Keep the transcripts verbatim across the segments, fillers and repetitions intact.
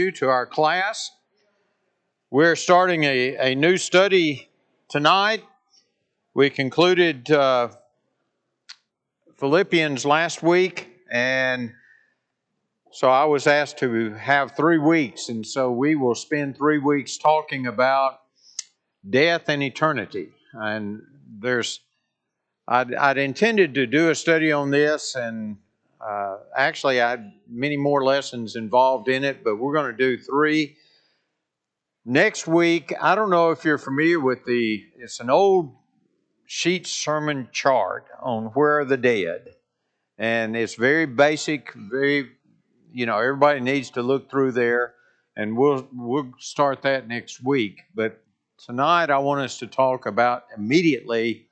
To our class. We're starting a, a new study tonight. We concluded uh, Philippians last week, and so I was asked to have three weeks, and so we will spend three weeks talking about death and eternity. And there's, I'd, I'd intended to do a study on this, and uh, actually I had many more lessons involved in it, but we're going to do three. Next week, I don't know if you're familiar with the, it's an old sheet sermon chart on Where Are the Dead. And it's very basic, very, you know, everybody needs to look through there. And we'll we'll start that next week. But tonight I want us to talk about immediately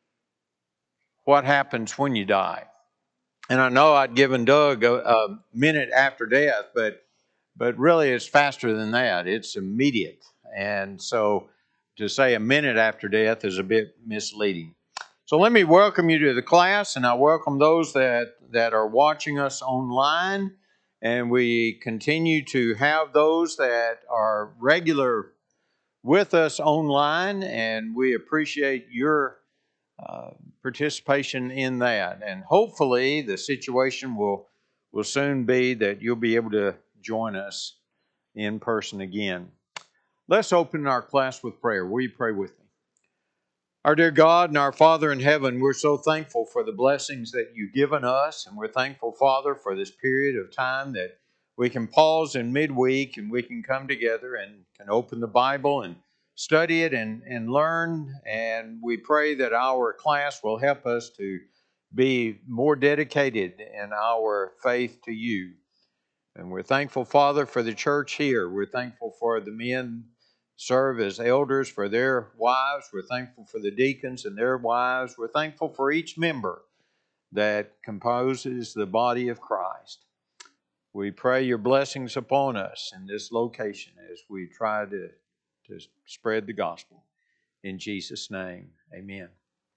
what happens when you die. And I know I'd given Doug a, a minute after death, but but really it's faster than that. It's immediate. And so to say a minute after death is a bit misleading. So let me welcome you to the class, and I welcome those that, that are watching us online. And we continue to have those that are regular with us online, and we appreciate your uh, participation in that. And hopefully the situation will, will soon be that you'll be able to join us in person again. Let's open our class with prayer. Will you pray with me? Our dear God and our Father in heaven, we're so thankful for the blessings that you've given us, and we're thankful, Father, for this period of time that we can pause in midweek and we can come together and can open the Bible and study it and, and learn. And we pray that our class will help us to be more dedicated in our faith to you. And we're thankful, Father, for the church here. We're thankful for the men serve as elders, for their wives. We're thankful for the deacons and their wives. We're thankful for each member that composes the body of Christ. We pray your blessings upon us in this location as we try to, to spread the gospel. In Jesus' name, amen.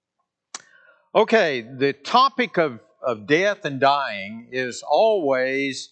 Okay, the topic of, of death and dying is always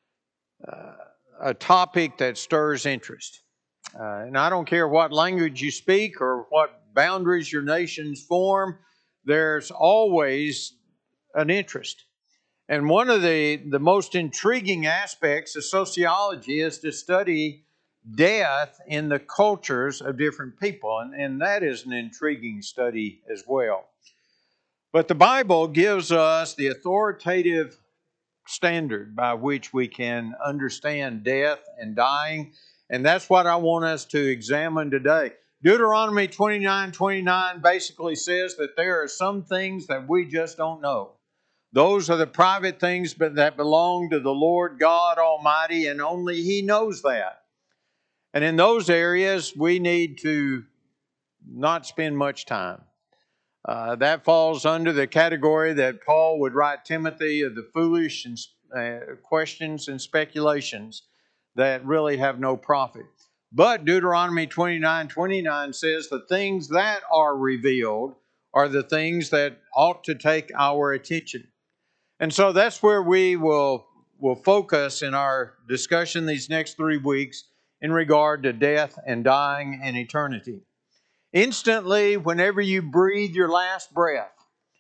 Uh, a topic that stirs interest. Uh, and I don't care what language you speak or what boundaries your nations form, there's always an interest. And one of the, the most intriguing aspects of sociology is to study death in the cultures of different people. And, and that is an intriguing study as well. But the Bible gives us the authoritative standard by which we can understand death and dying. And that's what I want us to examine today. Deuteronomy twenty-nine twenty-nine basically says that there are some things that we just don't know. Those are the private things that belong to the Lord God Almighty, and only He knows that. And in those areas, we need to not spend much time. Uh, that falls under the category that Paul would write Timothy of the foolish and, uh, questions and speculations that really have no profit. But Deuteronomy twenty-nine twenty-nine says the things that are revealed are the things that ought to take our attention. And so that's where we will, will focus in our discussion these next three weeks in regard to death and dying and eternity. Instantly, whenever you breathe your last breath,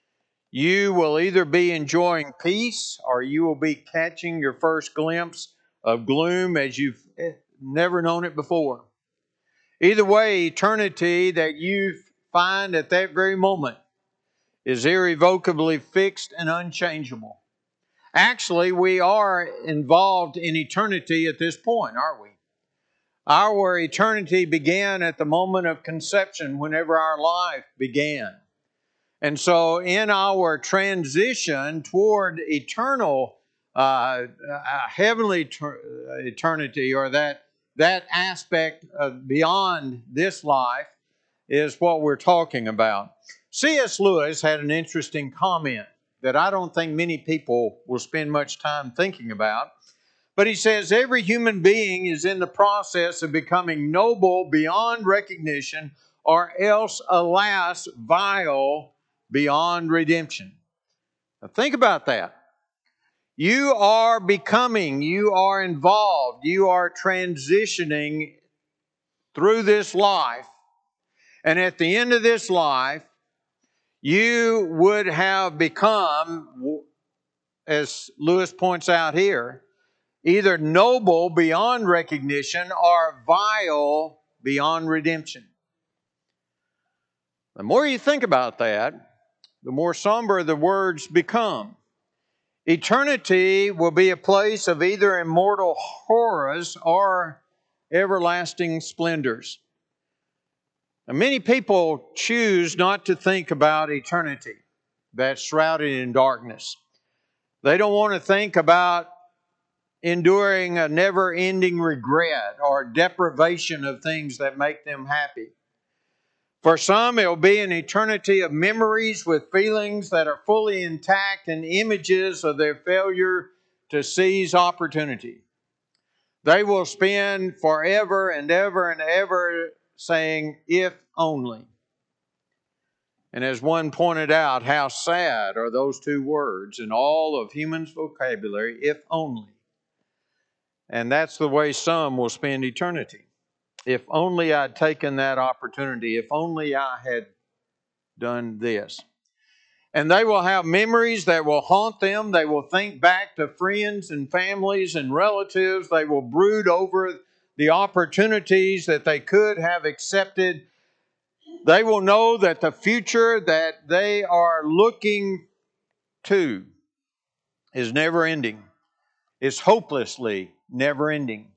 you will either be enjoying peace or you will be catching your first glimpse of gloom as you've never known it before. Either way, eternity that you find at that very moment is irrevocably fixed and unchangeable. Actually, we are involved in eternity at this point, aren't we? Our eternity began at the moment of conception, whenever our life began. And so in our transition toward eternal, uh, uh, heavenly ter- eternity, or that, that aspect of beyond this life, is what we're talking about. C S Lewis had an interesting comment that I don't think many people will spend much time thinking about. But he says every human being is in the process of becoming noble beyond recognition, or else, alas, vile beyond redemption. Now think about that. You are becoming, you are involved, you are transitioning through this life. And at the end of this life, you would have become, as Lewis points out here, either noble beyond recognition or vile beyond redemption. The more you think about that, the more somber the words become. Eternity will be a place of either immortal horrors or everlasting splendors. Now, many people choose not to think about eternity that's shrouded in darkness. They don't want to think about enduring a never-ending regret or deprivation of things that make them happy. For some, it will be an eternity of memories with feelings that are fully intact and images of their failure to seize opportunity. They will spend forever and ever and ever saying, if only. And as one pointed out, how sad are those two words in all of human's vocabulary, if only. And that's the way some will spend eternity. If only I'd taken that opportunity, if only I had done this. And they will have memories that will haunt them. They will think back to friends and families and relatives. They will brood over the opportunities that they could have accepted. They will know that the future that they are looking to is never ending. It's hopelessly never ending.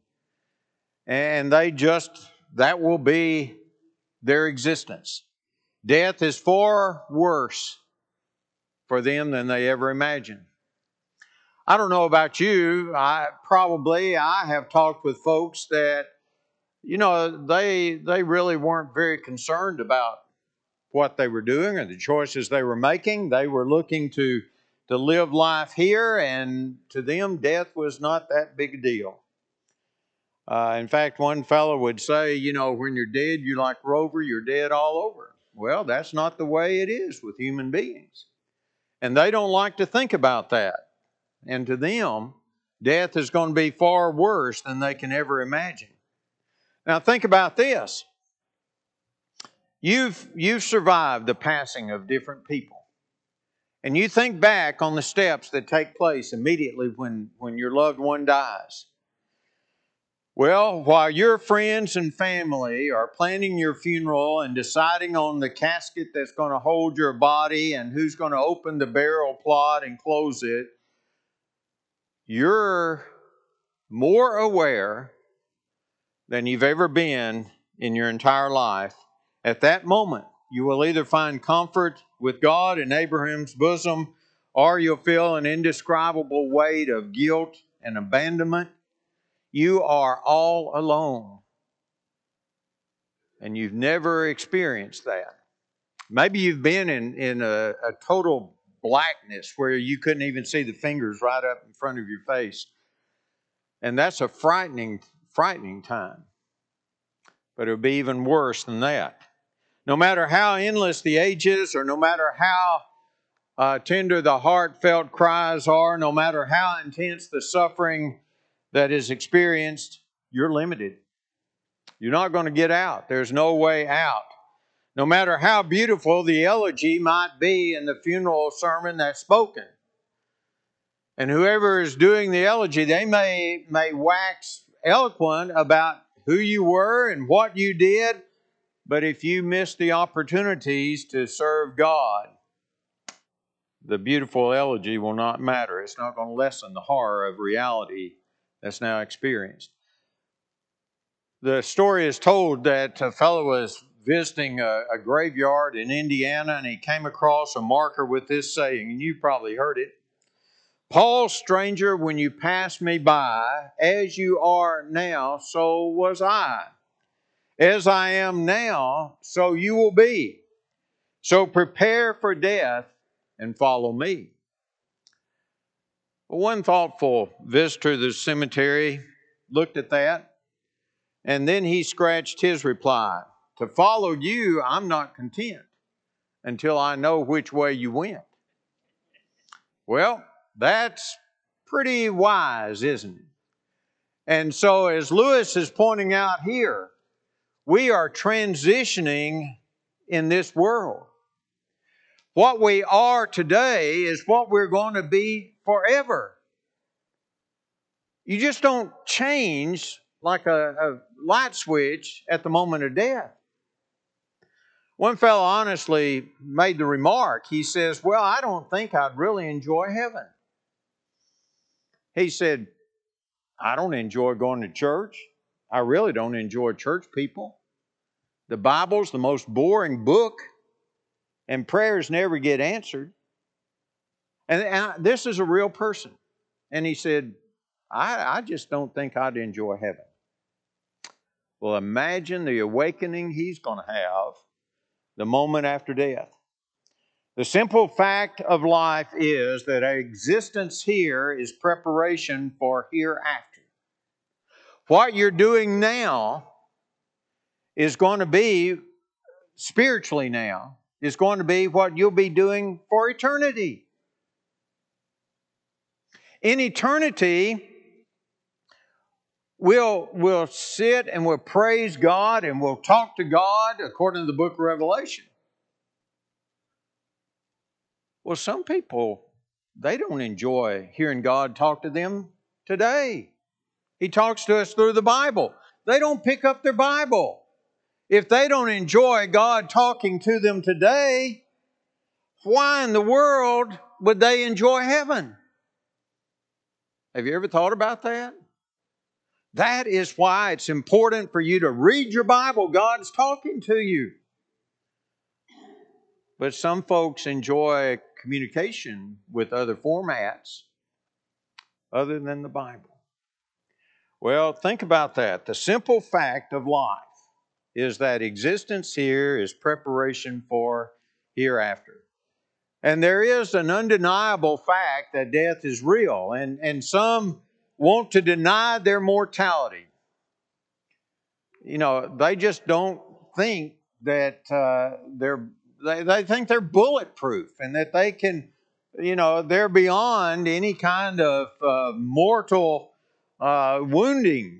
And they just, that will be their existence. Death is far worse for them than they ever imagined. I don't know about you. I probably I have talked with folks that, you know, they they really weren't very concerned about what they were doing or the choices they were making. They were looking to to live life here, and to them, death was not that big a deal. Uh, in fact, one fellow would say, you know, when you're dead, you're like Rover, you're dead all over. Well, that's not the way it is with human beings. And they don't like to think about that. And to them, death is going to be far worse than they can ever imagine. Now think about this. You've, you've survived the passing of different people. And you think back on the steps that take place immediately when, when your loved one dies. Well, while your friends and family are planning your funeral and deciding on the casket that's going to hold your body and who's going to open the burial plot and close it, you're more aware than you've ever been in your entire life. At that moment, you will either find comfort with God in Abraham's bosom, or you'll feel an indescribable weight of guilt and abandonment. You are all alone, and you've never experienced that. Maybe you've been in, in a, a total blackness where you couldn't even see the fingers right up in front of your face. And that's a frightening, frightening time. But it'll be even worse than that. No matter how endless the ages, or no matter how uh, tender the heartfelt cries are, no matter how intense the suffering that is experienced, you're limited. You're not going to get out. There's no way out. No matter how beautiful the eulogy might be in the funeral sermon that's spoken. And whoever is doing the eulogy, they may, may wax eloquent about who you were and what you did. But if you miss the opportunities to serve God, the beautiful elegy will not matter. It's not going to lessen the horror of reality that's now experienced. The story is told that a fellow was visiting a, a graveyard in Indiana, and he came across a marker with this saying, and you probably heard it. Paul, stranger, when you passed me by, as you are now, so was I. As I am now, so you will be. So prepare for death and follow me. One thoughtful visitor to the cemetery looked at that, and then he scratched his reply. To follow you, I'm not content until I know which way you went. Well, that's pretty wise, isn't it? And so as Lewis is pointing out here, we are transitioning in this world. What we are today is what we're going to be forever. You just don't change like a, a light switch at the moment of death. One fellow honestly made the remark. He says, well, I don't think I'd really enjoy heaven. He said, I don't enjoy going to church. I really don't enjoy church people. The Bible's the most boring book, and prayers never get answered. And, and this is a real person. And he said, I, I just don't think I'd enjoy heaven. Well, imagine the awakening he's going to have the moment after death. The simple fact of life is that our existence here is preparation for hereafter. What you're doing now is going to be, spiritually now, is going to be what you'll be doing for eternity. In eternity, we'll, we'll sit and we'll praise God and we'll talk to God according to the book of Revelation. Well, some people, they don't enjoy hearing God talk to them today. He talks to us through the Bible. They don't pick up their Bible. If they don't enjoy God talking to them today, why in the world would they enjoy heaven? Have you ever thought about that? That is why it's important for you to read your Bible. God's talking to you. But some folks enjoy communication with other formats other than the Bible. Well, think about that. The simple fact of life is that existence here is preparation for hereafter. And there is an undeniable fact that death is real. And, and some want to deny their mortality. You know, they just don't think that uh, they're, they, they think they're bulletproof and that they can, you know, they're beyond any kind of uh, mortal uh, wounding.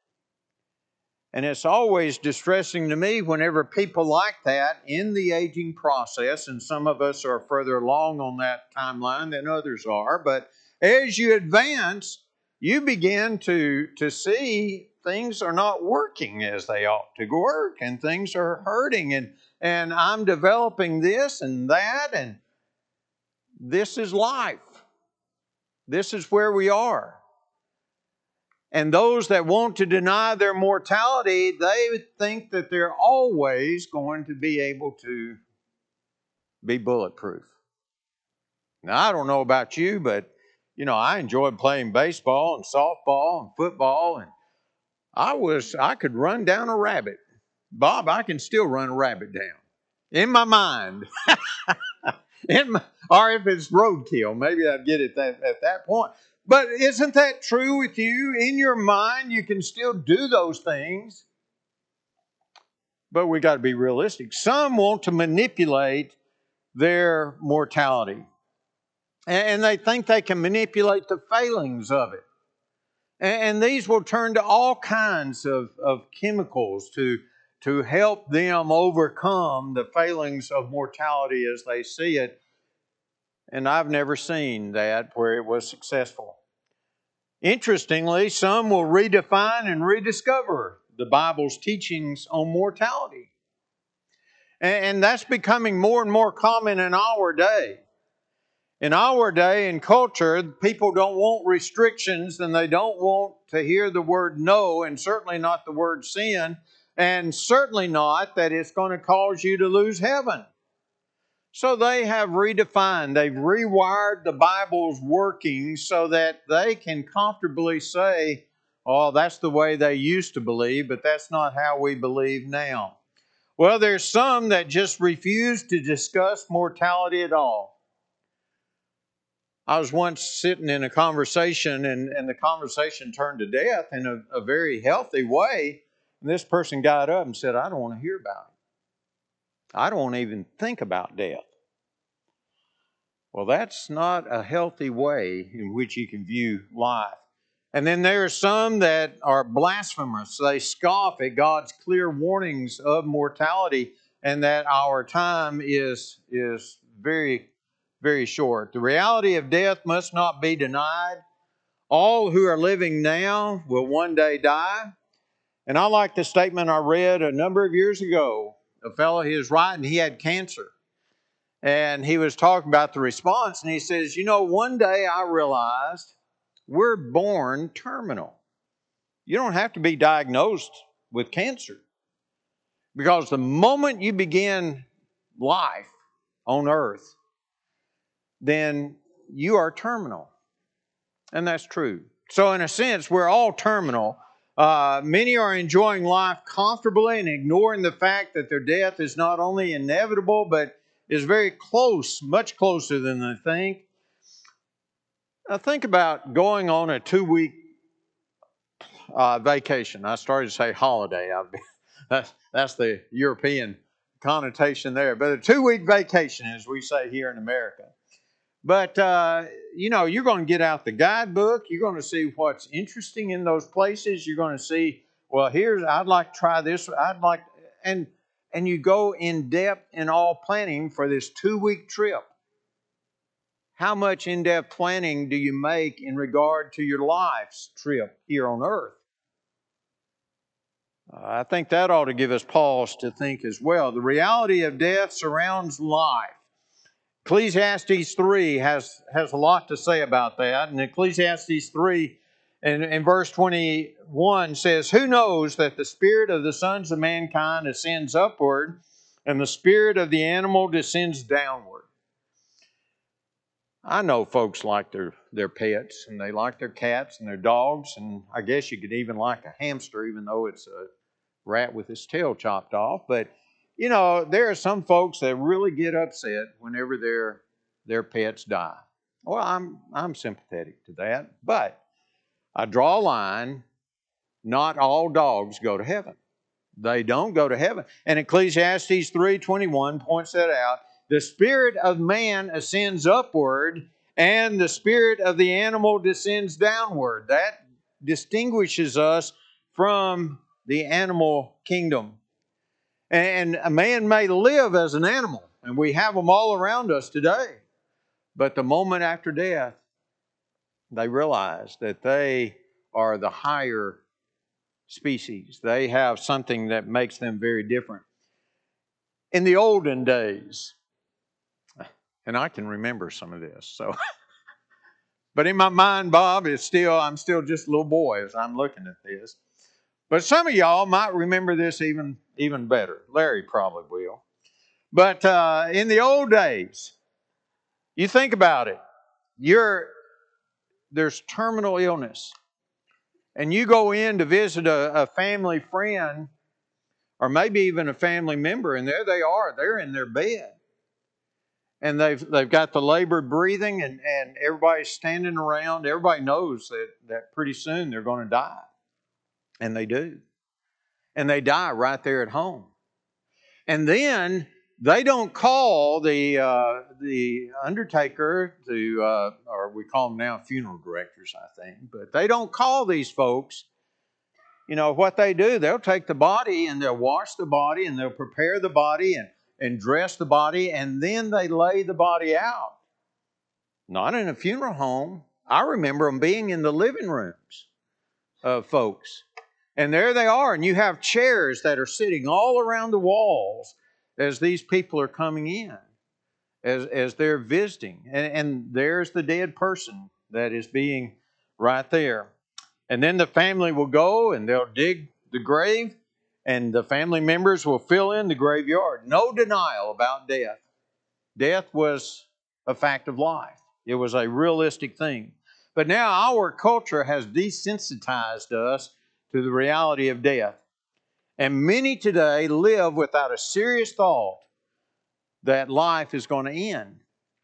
And it's always distressing to me whenever people like that in the aging process, and some of us are further along on that timeline than others are, but as you advance, you begin to, to see things are not working as they ought to work, and things are hurting, and, and I'm developing this and that, and this is life. This is where we are. And those that want to deny their mortality, they think that they're always going to be able to be bulletproof. Now, I don't know about you, but, you know, I enjoyed playing baseball and softball and football, and I was, I could run down a rabbit. Bob, I can still run a rabbit down. In my mind. In my, or if it's roadkill, maybe I'd get it that, at that point. But isn't that true with you? In your mind, you can still do those things. But we got to be realistic. Some want to manipulate their mortality. And they think they can manipulate the failings of it. And these will turn to all kinds of, of chemicals to, to help them overcome the failings of mortality as they see it. And I've never seen that where it was successful. Interestingly, some will redefine and rediscover the Bible's teachings on mortality. And that's becoming more and more common in our day. In our day and culture, people don't want restrictions and they don't want to hear the word no, and certainly not the word sin, and certainly not that it's going to cause you to lose heaven. So they have redefined, they've rewired the Bible's workings so that they can comfortably say, oh, that's the way they used to believe, but that's not how we believe now. Well, there's some that just refuse to discuss mortality at all. I was once sitting in a conversation, and, and the conversation turned to death in a, a very healthy way. And this person got up and said, I don't want to hear about it. I don't want to even think about death. Well, that's not a healthy way in which you can view life. And then there are some that are blasphemous. They scoff at God's clear warnings of mortality and that our time is, is very, very short. The reality of death must not be denied. All who are living now will one day die. And I like the statement I read a number of years ago. A fellow, he was writing, he had cancer. And he was talking about the response, and he says, you know, one day I realized we're born terminal. You don't have to be diagnosed with cancer. Because the moment you begin life on earth, then you are terminal. And that's true. So in a sense, we're all terminal. Uh, many are enjoying life comfortably and ignoring the fact that their death is not only inevitable, but is very close, much closer than they think. Now think about going on a two-week uh, vacation. I started to say holiday. that's, that's the European connotation there. But a two-week vacation, as we say here in America. But, uh, you know, you're going to get out the guidebook. You're going to see what's interesting in those places. You're going to see, well, here's, I'd like to try this. I'd like, and, and you go in depth in all planning for this two-week trip. How much in-depth planning do you make in regard to your life's trip here on earth? Uh, I think that ought to give us pause to think as well. The reality of death surrounds life. Ecclesiastes three has, has a lot to say about that. And Ecclesiastes three in, in verse twenty-one says, who knows that the spirit of the sons of mankind ascends upward and the spirit of the animal descends downward? I know folks like their, their pets, and they like their cats and their dogs, and I guess you could even like a hamster, even though it's a rat with its tail chopped off. But, you know, there are some folks that really get upset whenever their, their pets die. Well, I'm, I'm sympathetic to that, but I draw a line. Not all dogs go to heaven. They don't go to heaven. And Ecclesiastes three twenty-one points that out. The spirit of man ascends upward, and the spirit of the animal descends downward. That distinguishes us from the animal kingdom. And a man may live as an animal, and we have them all around us today. But the moment after death, they realize that they are the higher species. They have something that makes them very different. In the olden days, and I can remember some of this, so but in my mind, Bob, it's still I'm still just a little boy as I'm looking at this. But some of y'all might remember this even, even better. Larry probably will. But uh, in the old days, you think about it. You're there's terminal illness, and you go in to visit a, a family friend, or maybe even a family member, and there they are. They're in their bed. And they've they've got the labored breathing, and, and everybody's standing around. Everybody knows that, that pretty soon they're going to die. And they do. And they die right there at home. And then they don't call the uh, the undertaker, to, uh, or we call them now funeral directors, I think. But they don't call these folks. You know, what they do, they'll take the body and they'll wash the body and they'll prepare the body and and dress the body, and then they lay the body out. Not in a funeral home. I remember them being in the living rooms of folks. And there they are, and you have chairs that are sitting all around the walls as these people are coming in, as, as they're visiting. And, and there's the dead person that is being right there. And then the family will go and they'll dig the grave, and the family members will fill in the graveyard. No denial about death. Death was a fact of life. It was a realistic thing. But now our culture has desensitized us to the reality of death. And many today live without a serious thought that life is going to end.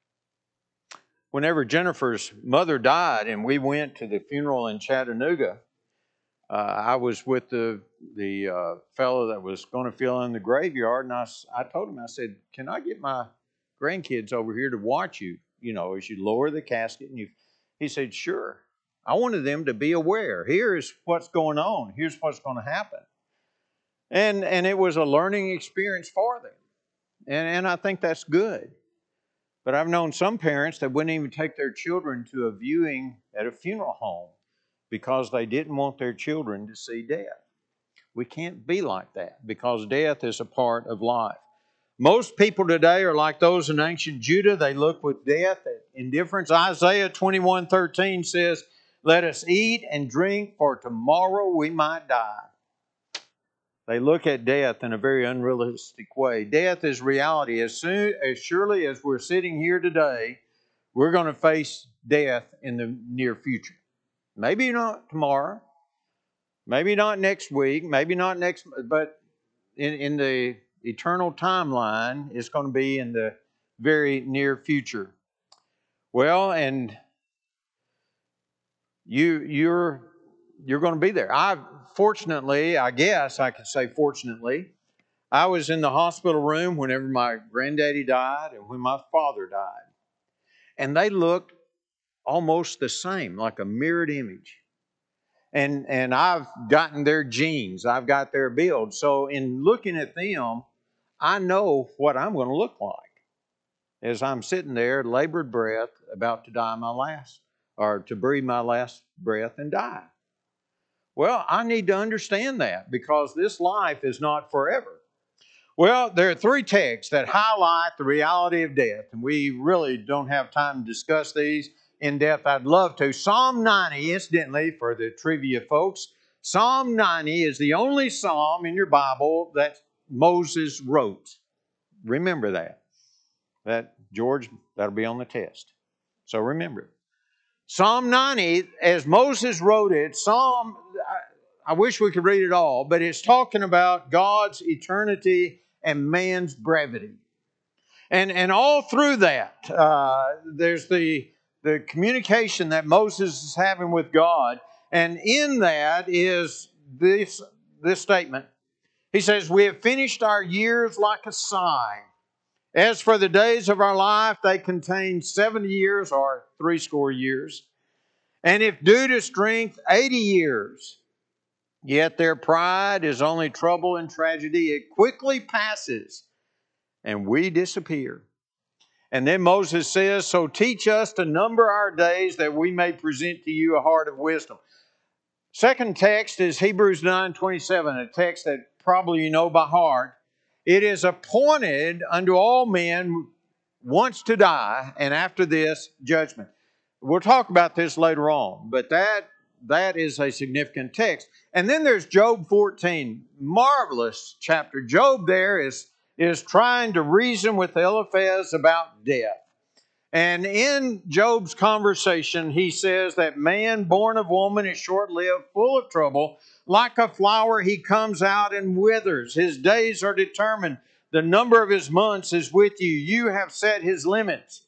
Whenever Jennifer's mother died and we went to the funeral in Chattanooga, Uh, I was with the the uh, fellow that was going to fill in the graveyard, and I, I told him, I said, can I get my grandkids over here to watch you you know, as you lower the casket and you, he said, sure. I wanted them to be aware. Here's what's going on. Here's what's going to happen. And, and it was a learning experience for them. And, and I think that's good. But I've known some parents that wouldn't even take their children to a viewing at a funeral home because they didn't want their children to see death. We can't be like that because death is a part of life. Most people today are like those in ancient Judah. They look with death at indifference. Isaiah twenty-one thirteen says, let us eat and drink, for tomorrow we might die. They look at death in a very unrealistic way. Death is reality. As soon, as surely as we're sitting here today, we're going to face death in the near future. Maybe not tomorrow. Maybe not next week. Maybe not next, but in, in the eternal timeline, it's going to be in the very near future. Well, and you, you're you're going to be there. I fortunately, I guess I could say fortunately, I was in the hospital room whenever my granddaddy died and when my father died. And they looked almost the same, like a mirrored image. And, and I've gotten their genes. I've got their build. So in looking at them, I know what I'm going to look like as I'm sitting there, labored breath, about to die my last, or to breathe my last breath and die. Well, I need to understand that because this life is not forever. Well, there are three texts that highlight the reality of death, and we really don't have time to discuss these in depth. I'd love to. Psalm ninety, incidentally, for the trivia folks, Psalm ninety is the only psalm in your Bible that Moses wrote. Remember that. That, George, that'll be on the test. So remember it. Psalm ninety, as Moses wrote it, Psalm, I, I wish we could read it all, but it's talking about God's eternity and man's brevity. And, and all through that, uh, there's the, the communication that Moses is having with God. And in that is this, this statement. He says, we have finished our years like a sigh. As for the days of our life, they contain seventy years or threescore years. And if due to strength, eighty years. Yet their pride is only trouble and tragedy. It quickly passes, and we disappear. And then Moses says, so teach us to number our days that we may present to you a heart of wisdom. Second text is Hebrews nine twenty-seven, a text that probably you know by heart. It is appointed unto all men once to die, and after this, judgment. We'll talk about this later on, but that, that is a significant text. And then there's Job fourteen, marvelous chapter. Job there is, is trying to reason with Eliphaz about death. And in Job's conversation, he says that man born of woman is short-lived, full of trouble. Like a flower, he comes out and withers. His days are determined. The number of his months is with you. You have set his limits.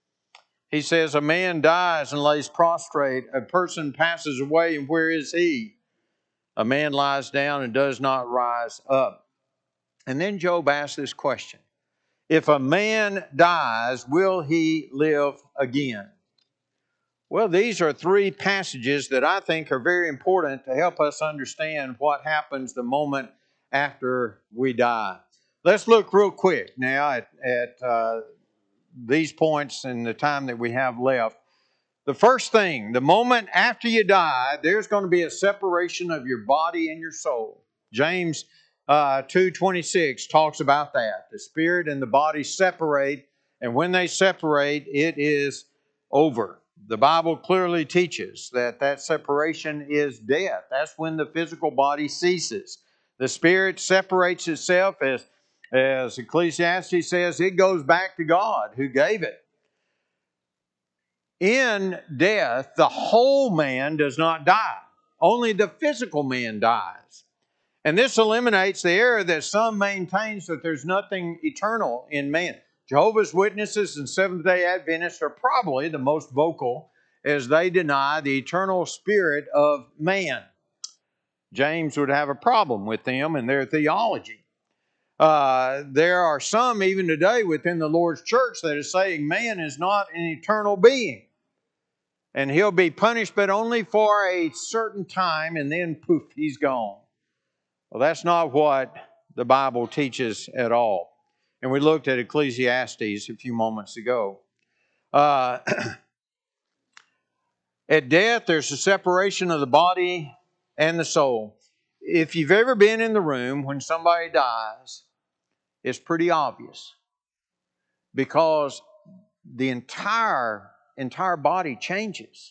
He says, a man dies and lays prostrate. A person passes away, and where is he? A man lies down and does not rise up. And then Job asks this question. If a man dies, will he live again? Well, these are three passages that I think are very important to help us understand what happens the moment after we die. Let's look real quick now at, at uh, these points in the time that we have left. The first thing, the moment after you die, there's going to be a separation of your body and your soul. James uh, two twenty-six talks about that. The spirit and the body separate, and when they separate, it is over. The Bible clearly teaches that that separation is death. That's when the physical body ceases. The spirit separates itself, as, as Ecclesiastes says, it goes back to God who gave it. In death, the whole man does not die. Only the physical man dies. And this eliminates the error that some maintains that there's nothing eternal in man. Jehovah's Witnesses and Seventh-day Adventists are probably the most vocal as they deny the eternal spirit of man. James would have a problem with them and their theology. Uh, there are some even today within the Lord's church that is saying man is not an eternal being. And he'll be punished, but only for a certain time, and then poof, he's gone. Well, that's not what the Bible teaches at all. And we looked at Ecclesiastes a few moments ago. Uh, at death, there's a separation of the body and the soul. If you've ever been in the room when somebody dies, it's pretty obvious, because the entire entire body changes.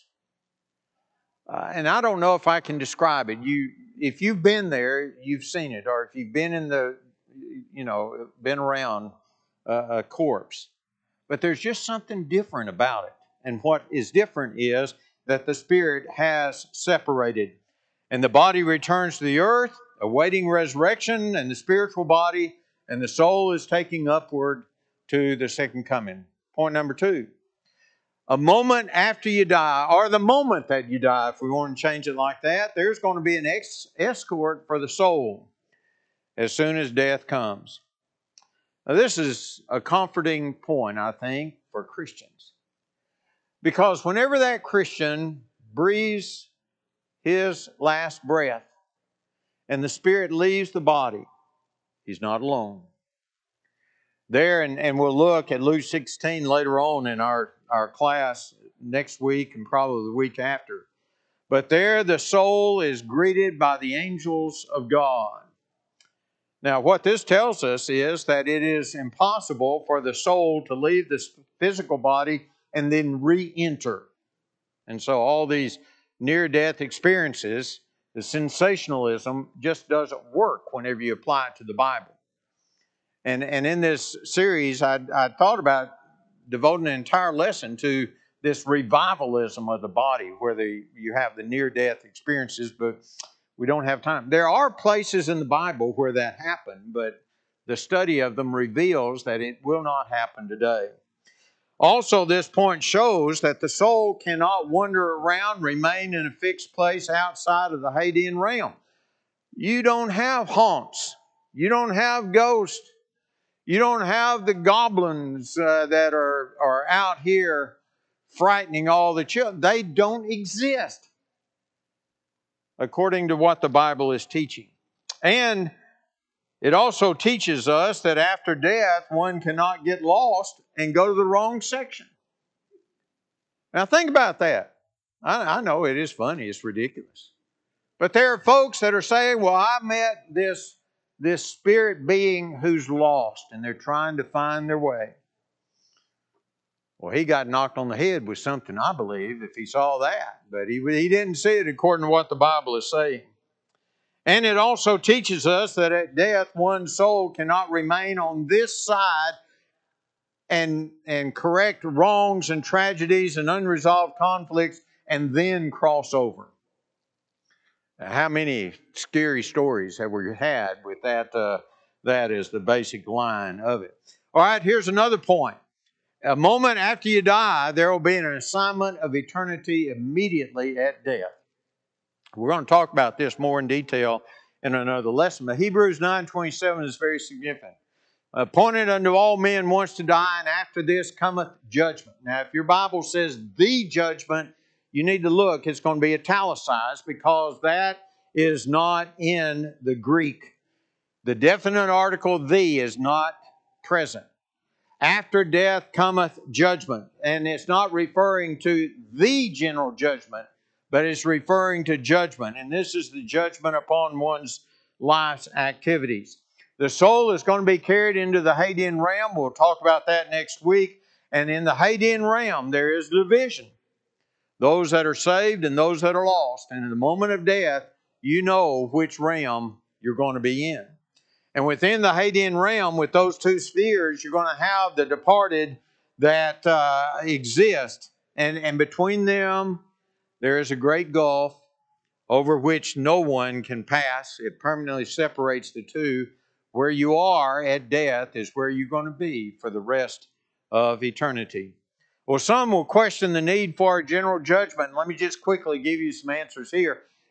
Uh, and I don't know if I can describe it. You, if you've been there, you've seen it, or if you've been in the, you know, been around a, a corpse. But there's just something different about it. And what is different is that the spirit has separated, and the body returns to the earth, awaiting resurrection, and the spiritual body and the soul is taking upward to the second coming. Point number two. A moment after you die, or the moment that you die, if we want to change it like that, there's going to be an ex- escort for the soul as soon as death comes. Now, this is a comforting point, I think, for Christians. Because whenever that Christian breathes his last breath and the spirit leaves the body, he's not alone. There, and, and we'll look at Luke sixteen later on in our, our class next week and probably the week after. But there the soul is greeted by the angels of God. Now, what this tells us is that it is impossible for the soul to leave this physical body and then re-enter. And so all these near-death experiences, the sensationalism just doesn't work whenever you apply it to the Bible. And, and in this series, I, I thought about devoting an entire lesson to this revivalism of the body, where the, you have the near-death experiences, but we don't have time. There are places in the Bible where that happened, but the study of them reveals that it will not happen today. Also, this point shows that the soul cannot wander around, remain in a fixed place outside of the Hadean realm. You don't have haunts. You don't have ghosts. You don't have the goblins uh, that are, are out here frightening all the children. They don't exist, according to what the Bible is teaching. And it also teaches us that after death, one cannot get lost and go to the wrong section. Now think about that. I, I know it is funny, it's ridiculous. But there are folks that are saying, well, I met this, this spirit being who's lost, and they're trying to find their way. Well, he got knocked on the head with something, I believe, if he saw that. But he, he didn't see it according to what the Bible is saying. And it also teaches us that at death, one's soul cannot remain on this side and, and correct wrongs and tragedies and unresolved conflicts and then cross over. Now, how many scary stories have we had with that? Uh, that is the basic line of it. All right, here's another point. A moment after you die, there will be an assignment of eternity immediately at death. We're going to talk about this more in detail in another lesson. But Hebrews nine twenty-seven is very significant. Appointed unto all men once to die, and after this cometh judgment. Now, if your Bible says the judgment, you need to look. It's going to be italicized because that is not in the Greek. The definite article the is not present. After death cometh judgment. And it's not referring to the general judgment, but it's referring to judgment. And this is the judgment upon one's life's activities. The soul is going to be carried into the Hadean realm. We'll talk about that next week. And in the Hadean realm, there is division. Those that are saved and those that are lost. And in the moment of death, you know which realm you're going to be in. And within the Hadean realm, with those two spheres, you're going to have the departed that uh, exist. And, and between them, there is a great gulf over which no one can pass. It permanently separates the two. Where you are at death is where you're going to be for the rest of eternity. Well, some will question the need for a general judgment. Let me just quickly give you some answers here.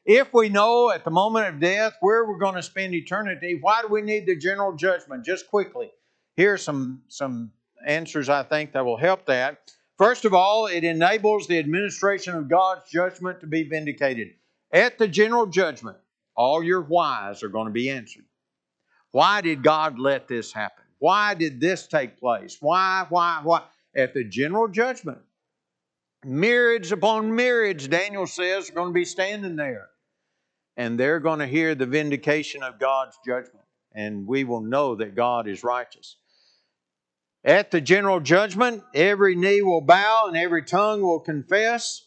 If we know at the moment of death where we're going to spend eternity, why do we need the general judgment? Just quickly, here are some, some answers I think that will help that. First of all, it enables the administration of God's judgment to be vindicated. At the general judgment, all your whys are going to be answered. Why did God let this happen? Why did this take place? Why, why, why? At the general judgment, myriads upon myriads, Daniel says, are going to be standing there. And they're going to hear the vindication of God's judgment. And we will know that God is righteous. At the general judgment, every knee will bow and every tongue will confess.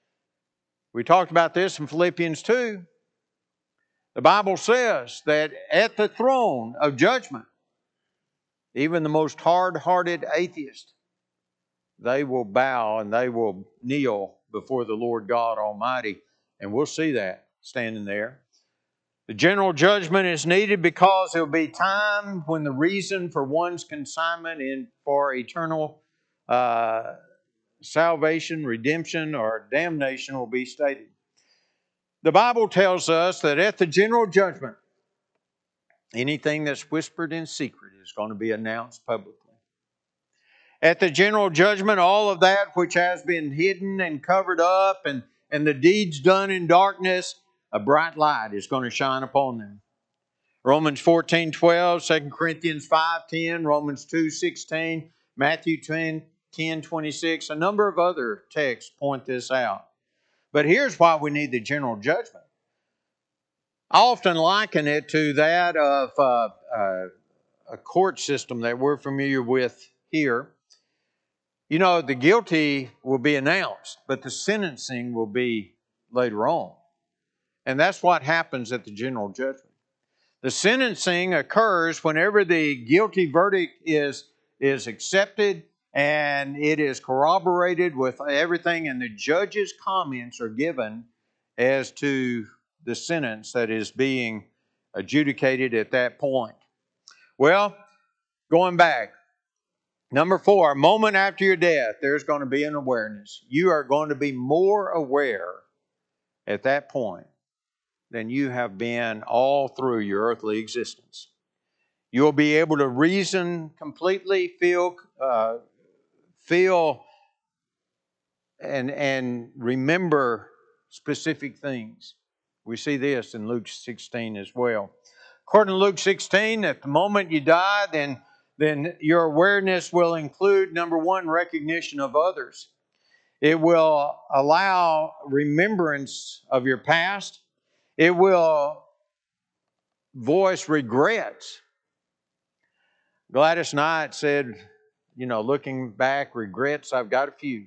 We talked about this in Philippians two. The Bible says that at the throne of judgment, even the most hard-hearted atheist, they will bow and they will kneel before the Lord God Almighty. And we'll see that standing there. The general judgment is needed because there will be time when the reason for one's consignment in for eternal uh, salvation, redemption, or damnation will be stated. The Bible tells us that at the general judgment, anything that's whispered in secret is going to be announced publicly. At the general judgment, all of that which has been hidden and covered up and, and the deeds done in darkness, a bright light is going to shine upon them. Romans fourteen twelve, Second Corinthians five ten, Romans two sixteen, Matthew ten twenty-six, a number of other texts point this out. But here's why we need the general judgment. I often liken it to that of uh, uh, a court system that we're familiar with here. You know, the guilty will be announced, but the sentencing will be later on. And that's what happens at the general judgment. The sentencing occurs whenever the guilty verdict is, is accepted and it is corroborated with everything, and the judge's comments are given as to the sentence that is being adjudicated at that point. Well, going back, number four, a moment after your death, there's going to be an awareness. You are going to be more aware at that point than you have been all through your earthly existence. You'll be able to reason completely, feel, uh, feel, and and remember specific things. We see this in Luke sixteen as well. According to Luke sixteen, at the moment you die, then then your awareness will include, number one, recognition of others. It will allow remembrance of your past. It will voice regrets. Gladys Knight said, you know, looking back, regrets, I've got a few.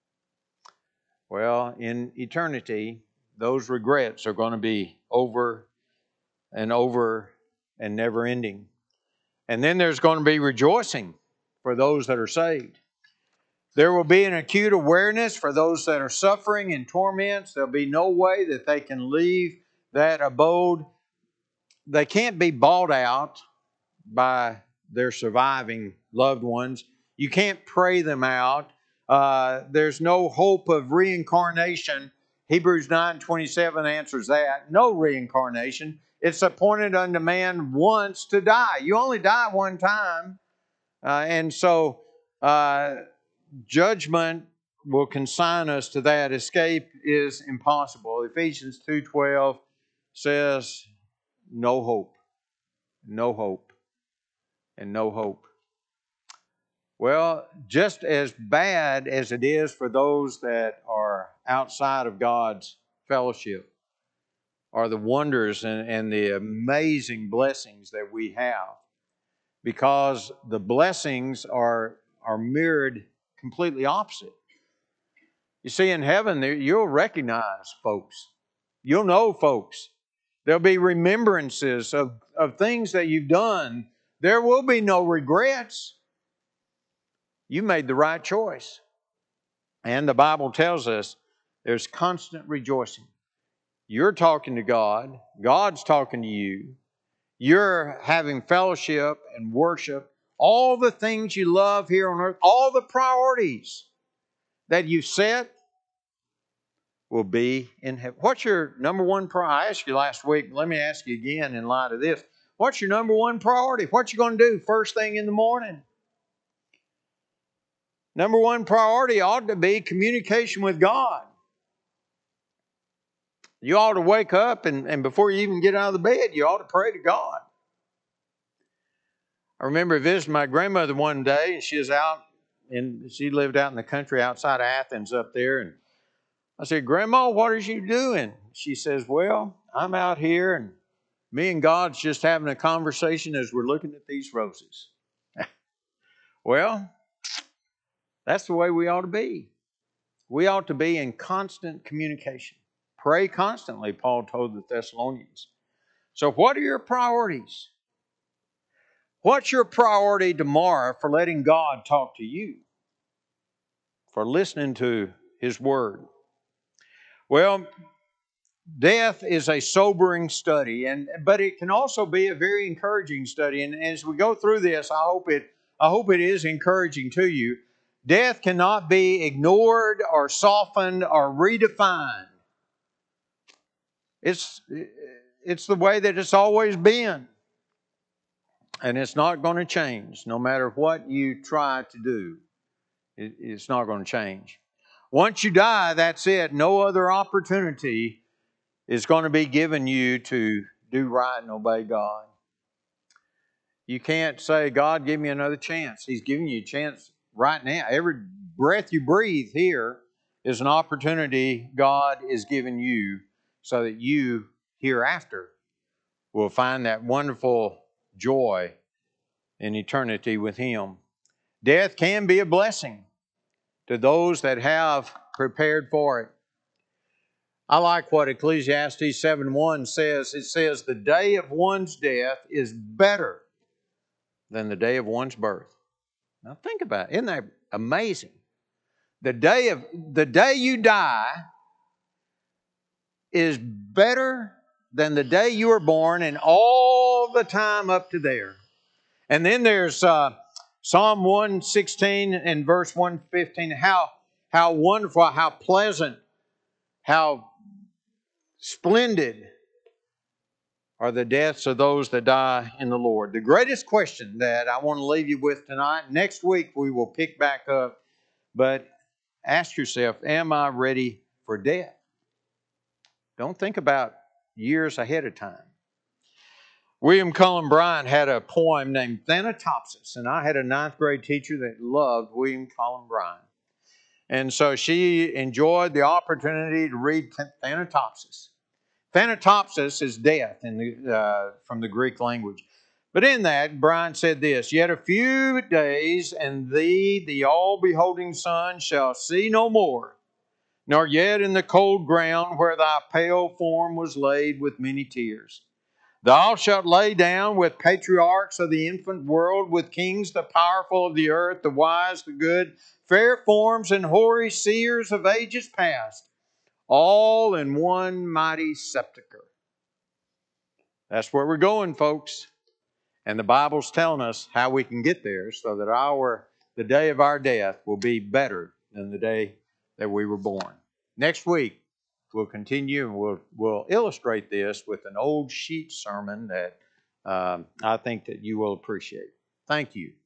Well, in eternity, those regrets are going to be over and over and never ending. And then there's going to be rejoicing for those that are saved. There will be an acute awareness for those that are suffering in torments. There'll be no way that they can leave that abode. They can't be bought out by their surviving loved ones. You can't pray them out. Uh, there's no hope of reincarnation. Hebrews nine twenty-seven answers that. No reincarnation. It's appointed unto man once to die. You only die one time. Uh, and so uh, judgment will consign us to that. Escape is impossible. Ephesians two twelve says no hope. No hope. And no hope. Well, just as bad as it is for those that are outside of God's fellowship are the wonders and, and the amazing blessings that we have, because the blessings are, are mirrored completely opposite. You see, in heaven, you'll recognize folks. You'll know folks. There'll be remembrances of, of things that you've done. There will be no regrets. You made the right choice. And the Bible tells us there's constant rejoicing. You're talking to God. God's talking to you. You're having fellowship and worship. All the things you love here on earth, all the priorities that you set, will be in heaven. What's your number one priority? I asked you last week. Let me ask you again in light of this. What's your number one priority? What you going to do first thing in the morning? Number one priority ought to be communication with God. You ought to wake up and, and before you even get out of the bed, you ought to pray to God. I remember visiting my grandmother one day, and she was out, and she lived out in the country outside of Athens up there. And I said, Grandma, what are you doing? She says, well, I'm out here, and me and God's just having a conversation as we're looking at these roses. Well, that's the way we ought to be. We ought to be in constant communication. Pray constantly, Paul told the Thessalonians. So what are your priorities? What's your priority tomorrow for letting God talk to you? For listening to His Word? Well, death is a sobering study, and but it can also be a very encouraging study. And as we go through this, I hope it I hope it is encouraging to you. Death cannot be ignored or softened or redefined. It's it's the way that it's always been. And it's not going to change. No matter what you try to do, it, it's not going to change. Once you die, that's it. No other opportunity is going to be given you to do right and obey God. You can't say, God, give me another chance. He's giving you a chance right now. Every breath you breathe here is an opportunity God is giving you so that you hereafter will find that wonderful joy in eternity with Him. Death can be a blessing to those that have prepared for it. I like what Ecclesiastes seven one says. It says, the day of one's death is better than the day of one's birth. Now think about it. Isn't that amazing? The day of the day you die is better than the day you were born and all the time up to there. And then there's uh, Psalm one sixteen and verse one fifteen. How, how wonderful, how pleasant, how splendid are the deaths of those that die in the Lord. The greatest question that I want to leave you with tonight, next week we will pick back up, but ask yourself, am I ready for death? Don't think about years ahead of time. William Cullen Bryant had a poem named Thanatopsis, and I had a ninth grade teacher that loved William Cullen Bryant. And so she enjoyed the opportunity to read Thanatopsis. Thanatopsis is death in the, uh, from the Greek language. But in that, Bryant said this, yet a few days, and thee, the all-beholding sun, shall see no more, nor yet in the cold ground where thy pale form was laid with many tears. Thou shalt lay down with patriarchs of the infant world, with kings the powerful of the earth, the wise, the good, fair forms and hoary seers of ages past, all in one mighty sepulchre. That's where we're going, folks. And the Bible's telling us how we can get there so that our the day of our death will be better than the day that we were born. Next week, we'll continue and we'll, we'll illustrate this with an old sheet sermon that um, I think that you will appreciate. Thank you.